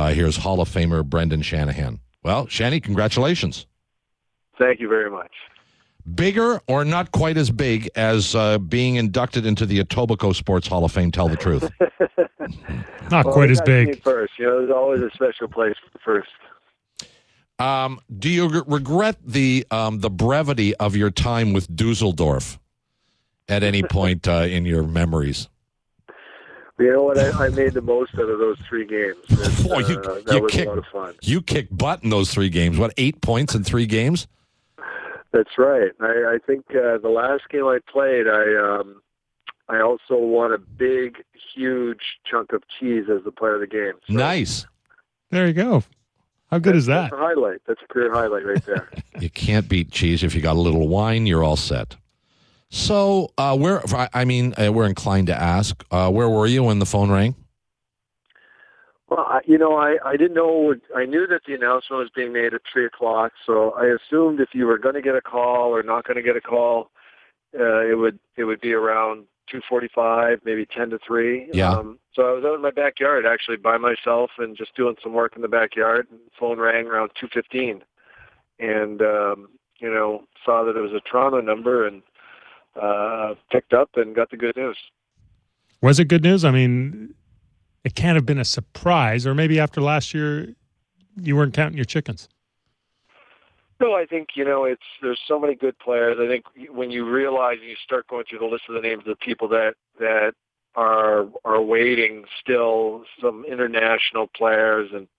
Here's Hall of Famer Brendan Shanahan. Well, Shanny, congratulations. Thank you very much. Bigger or not quite as big as being inducted into the Etobicoke Sports Hall of Fame, tell the truth. Not quite as big. First, there's always a special place for first. Do you regret the brevity of your time with Dusseldorf at any point in your memories? You know what? I made the most out of those 3 games. That was a lot of fun. You kicked butt in those 3 games. What, 8 points in 3 games? That's right. I think the last game I played, I also won a big, huge chunk of cheese as the player of the game. So nice. There you go. How good is that? That's a highlight. That's a career highlight right there. You can't beat cheese. If you got a little wine, you're all set. So, we're inclined to ask, where were you when the phone rang? Well, I didn't know. I knew that the announcement was being made at 3:00, so I assumed if you were going to get a call or not going to get a call, it would be around 2:45, maybe 10 to 3. Yeah. So I was out in my backyard actually by myself and just doing some work in the backyard. And the phone rang around 2:15, and saw that it was a Toronto number and picked up and got the good news. Was it good news? I mean, it can't have been a surprise, or maybe after last year, you weren't counting your chickens. No, I think, there's so many good players. I think when you realize and you start going through the list of the names of the people that are waiting still, some international players, and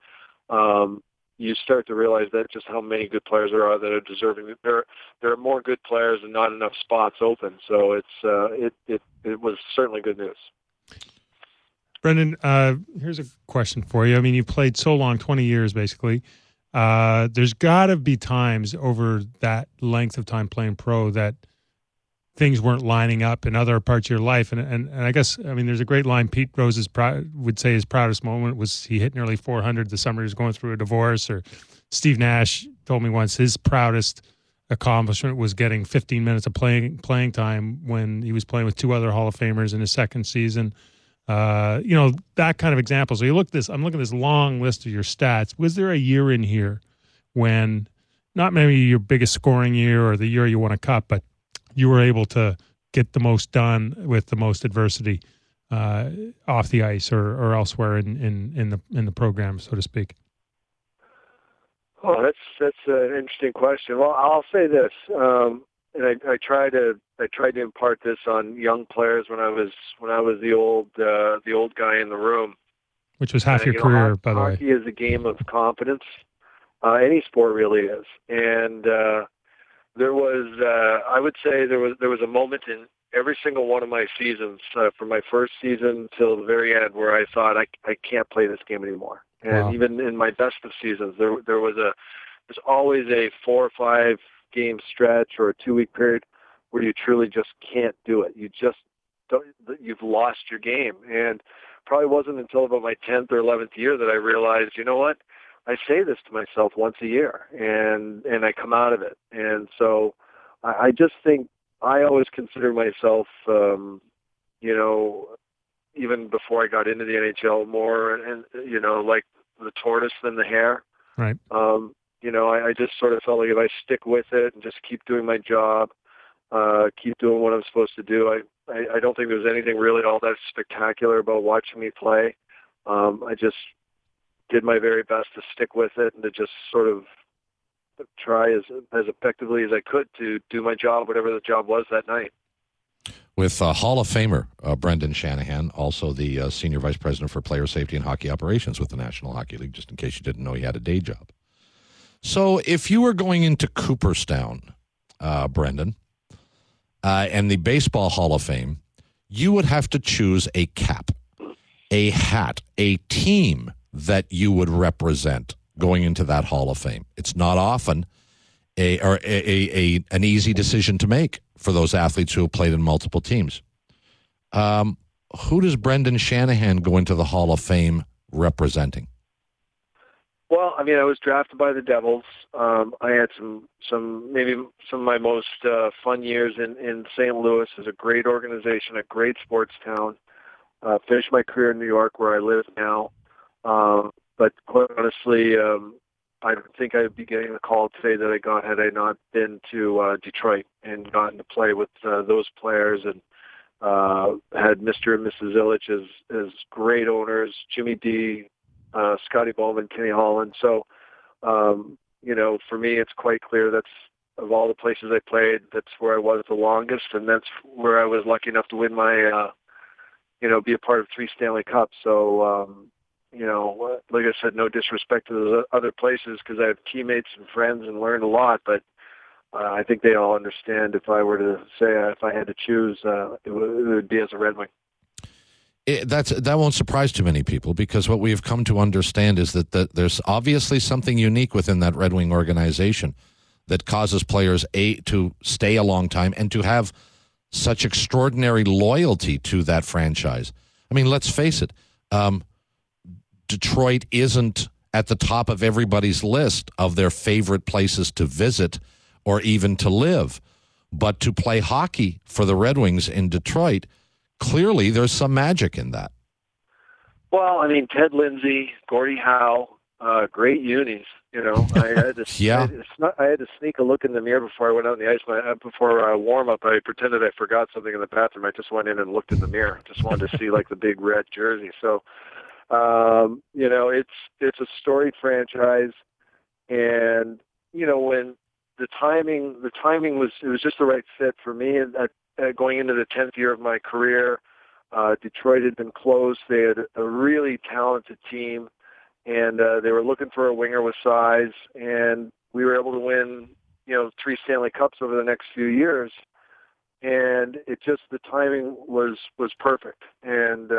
you start to realize that just how many good players there are that are deserving. There are more good players and not enough spots open. So it was certainly good news. Brendan, here's a question for you. I mean, you've played so long, 20 years basically. There's got to be times over that length of time playing pro that things weren't lining up in other parts of your life. And I guess, I mean, there's a great line Pete Rose would say his proudest moment was he hit nearly 400 the summer he was going through a divorce. Or Steve Nash told me once his proudest accomplishment was getting 15 minutes of playing time when he was playing with 2 other Hall of Famers in his second season. That kind of example. So I'm looking at this long list of your stats. Was there a year in here when, not maybe your biggest scoring year or the year you won a cup, but you were able to get the most done with the most adversity off the ice or elsewhere in the program, so to speak? Oh, that's an interesting question. Well, I'll say this, and I try to impart this on young players when I was the old guy in the room, which was half your career, by the way. Hockey is a game of confidence. Any sport really is, and there was, I would say, there was a moment in every single one of my seasons, from my first season till the very end, where I thought I can't play this game anymore. And wow. Even in my best of seasons, there's always a 4 or 5 game stretch or a 2-week period where you truly just can't do it. You just don't. You've lost your game. And probably wasn't until about my 10th or 11th year that I realized, you know what? I say this to myself once a year, and I come out of it. And so I just think I always consider myself, even before I got into the NHL more, and like the tortoise than the hare. Right. I just sort of felt like if I stick with it and just keep doing my job, keep doing what I'm supposed to do, I don't think there's anything really all that spectacular about watching me play. I just did my very best to stick with it and to just sort of try as effectively as I could to do my job, whatever the job was that night. With Hall of Famer Brendan Shanahan, also the Senior Vice President for Player Safety and Hockey Operations with the National Hockey League, just in case you didn't know he had a day job. So if you were going into Cooperstown, Brendan, and the Baseball Hall of Fame, you would have to choose a cap, a hat, a team that you would represent going into that Hall of Fame. It's not often an easy decision to make for those athletes who have played in multiple teams. Who does Brendan Shanahan go into the Hall of Fame representing? Well, I mean, I was drafted by the Devils. I had maybe some of my most fun years in St. Louis. It's a great organization, a great sports town. Finished my career in New York, where I live now. but quite honestly, I don't think I'd be getting the call today that I got had I not been to Detroit and gotten to play with those players and had Mr. and Mrs. Ilitch as great owners, Jimmy D, Scotty Bowman, Kenny Holland. So, for me, it's quite clear that's of all the places I played, that's where I was the longest, and that's where I was lucky enough to win my, be a part of 3 Stanley Cups. So, like I said, no disrespect to those other places because I have teammates and friends and learned a lot, but I think they all understand if I were to say if I had to choose, it would be as a Red Wing. That won't surprise too many people because what we have come to understand is that there's obviously something unique within that Red Wing organization that causes players to stay a long time and to have such extraordinary loyalty to that franchise. I mean, let's face it, Detroit isn't at the top of everybody's list of their favorite places to visit or even to live. But to play hockey for the Red Wings in Detroit, clearly there's some magic in that. Well, I mean, Ted Lindsay, Gordie Howe, great unis. I had to I had to sneak a look in the mirror before I went out on the ice. Before warm up, I pretended I forgot something in the bathroom. I just went in and looked in the mirror. Just wanted to see like the big red jersey. So, it's a storied franchise, and when the timing was just the right fit for me. And going into the 10th year of my career, Detroit had been closed. They had a really talented team. And they were looking for a winger with size, and we were able to win, 3 Stanley Cups over the next few years. And the timing was perfect. And,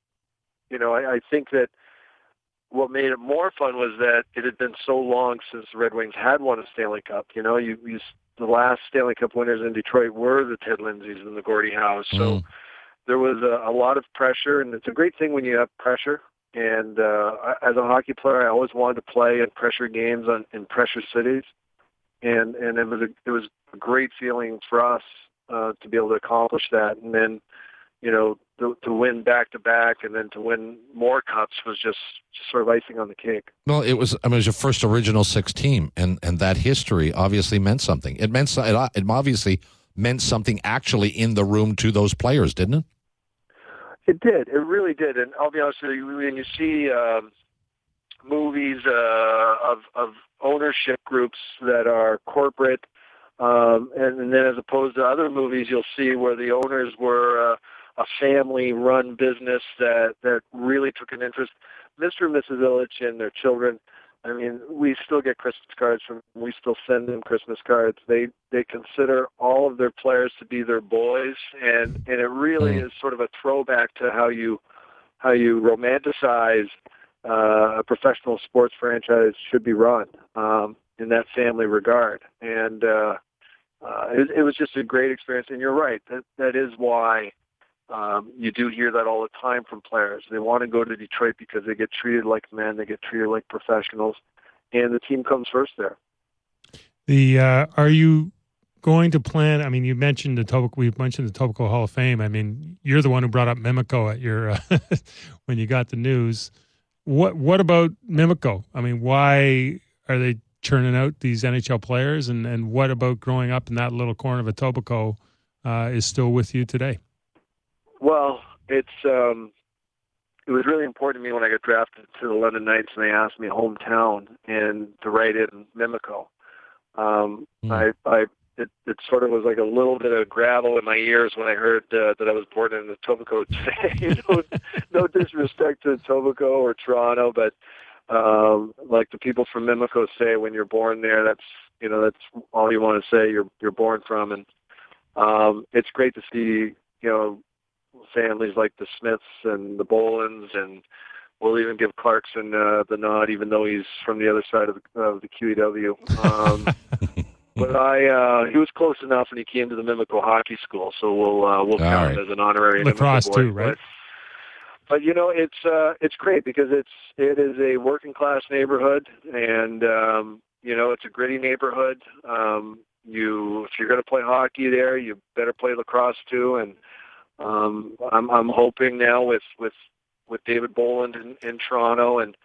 I think that what made it more fun was that it had been so long since the Red Wings had won a Stanley Cup. The last Stanley Cup winners in Detroit were the Ted Lindsays and the Gordie Howes. So there was a lot of pressure, and it's a great thing when you have pressure. And as a hockey player, I always wanted to play in pressure games in pressure cities, and it was a great feeling for us to be able to accomplish that. And then, to win back to back, and then to win more cups was just sort of icing on the cake. Well, it was your first original 6 team, and that history obviously meant something. It obviously meant something actually in the room to those players, didn't it? It did. It really did. And I'll be honest with you, when you see movies of ownership groups that are corporate, and then as opposed to other movies, you'll see where the owners were a family-run business that really took an interest. Mr. and Mrs. Ilitch and their children, I mean, we still get Christmas cards from them. We still send them Christmas cards. They consider all of their players to be their boys, and it really is sort of a throwback to how you romanticize a professional sports franchise should be run in that family regard. And it was just a great experience. And you're right, that is why you do hear that all the time from players. They want to go to Detroit because they get treated like men, they get treated like professionals, and the team comes first there. Are you going to plan? I mean, you mentioned we've mentioned the Etobicoke Hall of Fame. I mean, you're the one who brought up Mimico at your when you got the news. What about Mimico? I mean, why are they churning out these NHL players? And what about growing up in that little corner of Etobicoke is still with you today? Well, it was really important to me when I got drafted to the London Knights and they asked me hometown and to write in Mimico. It sort of was like a little bit of gravel in my ears when I heard that I was born in Etobicoke today. No disrespect to Etobicoke or Toronto, but like the people from Mimico say, when you're born there, that's all you want to say. You're born from, and it's great to see families like the Smiths and the Bolins, and we'll even give Clarkson the nod, even though he's from the other side of the QEW. But he was close enough, and he came to the Mimico Hockey School, so we'll count him as an honorary lacrosse Mimico boy. Too, right? But it's great because it is a working class neighborhood, and it's a gritty neighborhood. If you're going to play hockey there, you better play lacrosse too, and I'm hoping now with David Boland in Toronto, and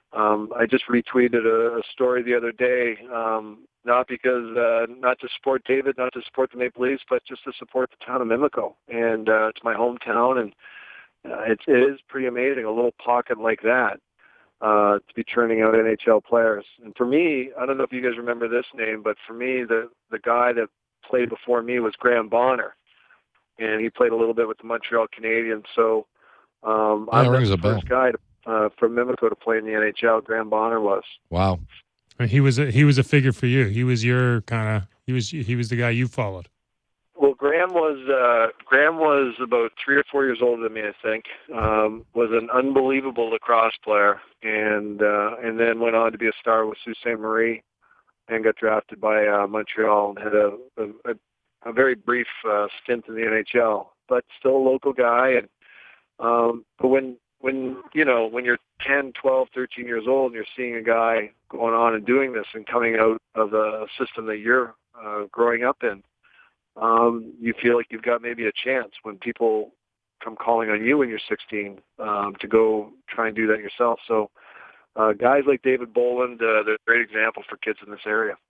I just retweeted a story the other day, not to support David, not to support the Maple Leafs, but just to support the town of Mimico. And it's my hometown, and it is pretty amazing, a little pocket like that, to be churning out NHL players. And for me, I don't know if you guys remember this name, but for me, the guy that played before me was Graham Bonner, and he played a little bit with the Montreal Canadiens. So I'm the first guy from Mimico to play in the NHL. Graham Bonner was. Wow. He was a figure for you. He was your he was the guy you followed. Well, Graham was about 3 or 4 years older than me, I think. Was an unbelievable lacrosse player, and then went on to be a star with Sault Ste. Marie, and got drafted by Montreal, and had a very brief stint in the NHL, but still a local guy. And but when you're 10, 12, 13 years old, and you're seeing a guy going on and doing this and coming out of a system that you're growing up in, you feel like you've got maybe a chance when people come calling on you when you're 16 to go try and do that yourself. So guys like David Boland, they're a great example for kids in this area.